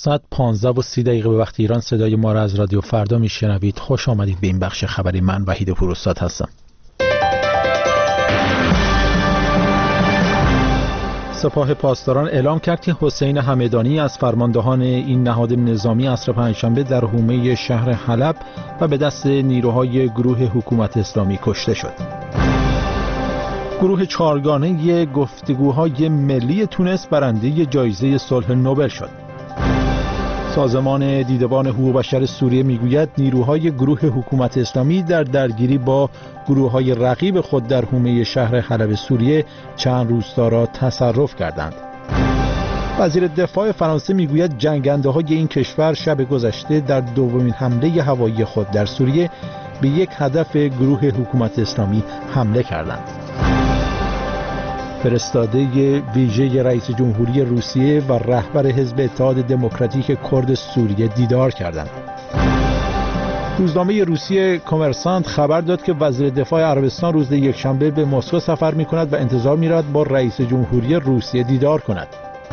ساعت 15:30 به وقت ایران صدای ما را از رادیو فردا میشنوید. خوش آمدید به این بخش خبری. من وحید پوراستاد هستم. سپاه پاسداران اعلام کرد که حسین همدانی از فرماندهان این نهاد نظامی عصر پنجشنبه در حومه شهر حلب و به دست نیروهای گروه حکومت اسلامی کشته شد. گروه چهارگانه گفتگوهای ملی تونس برنده جایزه صلح نوبل شد. سازمان دیدبان حقوق بشر سوریه میگوید نیروهای گروه حکومت اسلامی در درگیری با گروه‌های رقیب خود در حومه شهر حلب سوریه چند روستا را تصرف کردند. وزیر دفاع فرانسه میگوید جنگنده‌های این کشور شب گذشته در دومین حمله هوایی خود در سوریه به یک هدف گروه حکومت اسلامی حمله کردند. فرستاده ویژه رئیس جمهوری روسیه و رهبر حزب اتحاد دموکراتیک کرد سوریه دیدار کردند. روزنامه روسیه کامرسانت خبر داد که وزیر دفاع عربستان روز یکشنبه به مسکو سفر می‌کند و انتظار می‌رود با رئیس جمهوری روسیه دیدار کند.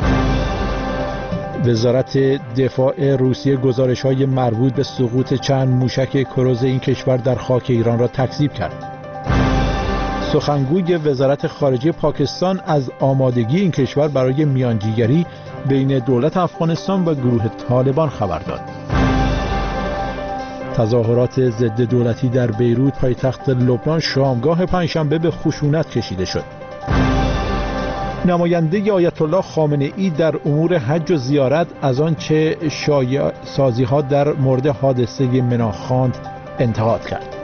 وزارت دفاع روسیه گزارش‌های مربوط به سقوط چند موشک کروز این کشور در خاک ایران را تکذیب کرد. سخنگوی وزارت خارجه پاکستان از آمادگی این کشور برای میانجیگری بین دولت افغانستان و گروه طالبان خبر داد. تظاهرات ضد دولتی در بیروت پایتخت لبنان شامگاه پنجشنبه به خشونت کشیده شد. نماینده آیت الله خامنه ای در امور حج و زیارت از آنچه شایع سازی‌ها در مورد حادثه مناخاند انتقاد کرد.